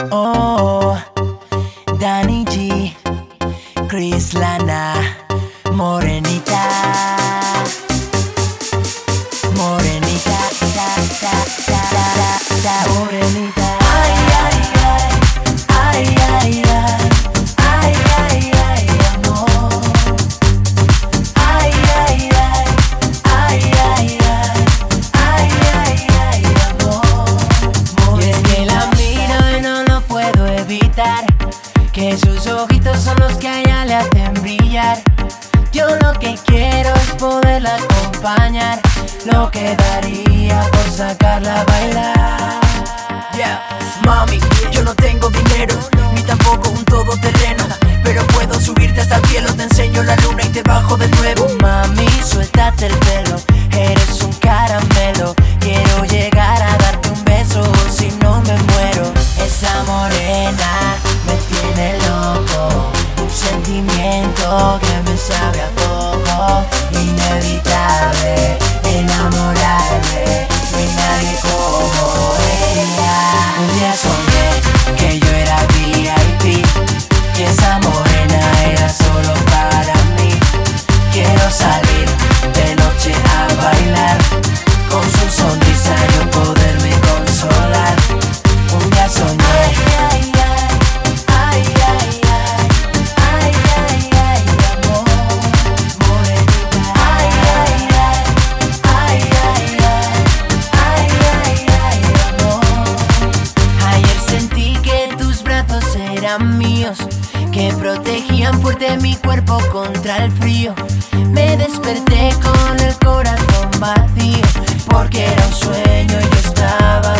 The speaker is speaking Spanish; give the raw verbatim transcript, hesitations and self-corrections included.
Oh, Danny G, Chris Lana, morenita, morenita, ta, ta, ta, ta, ta, morenita. Ay, ay, ay, ay, ay, ay, ay, ay, amor. Ay, ay, ay, ay, ay, ay, ay, ay, amor. Y es que la miro y no lo puedo evitar, que sus ojitos son los que a ella le hacen brillar. Yo lo que quiero es poderla acompañar, lo que daría por sacarla a bailar. Yeah, mami, yo no tengo dinero, ni tampoco un todoterreno, pero puedo subirte hasta el cielo, te enseño la luna y te bajo de nuevo. Mami, suéltate el pelo, eres un caramelo. Quiero llegar a darte un beso, si no me muero. Esa morena me tiene loco, un sentimiento que me sabe a poco. Inevitable enamorarme, no hay nadie como ella. Un día soñé que yo era V I P, que esa morena era solo para mí. Quiero salir de noche a bailar, con su sonrisa yo poderme consolar. Un día soñé. Ay, ay, ay, ay, ay, ay, ay, amor, morenita. Ay, ay, ay, ay, ay, ay, ay, ay, amor. Ayer sentí que tus brazos eran míos, que protegían fuerte mi cuerpo contra el frío. Me desperté con el corazón vacío, porque era un sueño y yo estaba